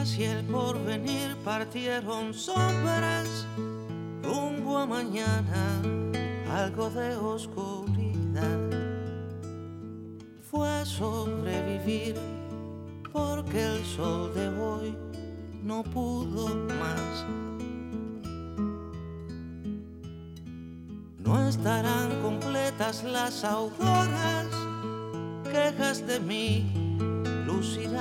hacia el porvenir partieron sombras rumbo a mañana, algo de oscuridad. Fue a sobrevivir porque el sol de hoy no pudo más. No estarán completas las auroras, quejas de mí lucirán.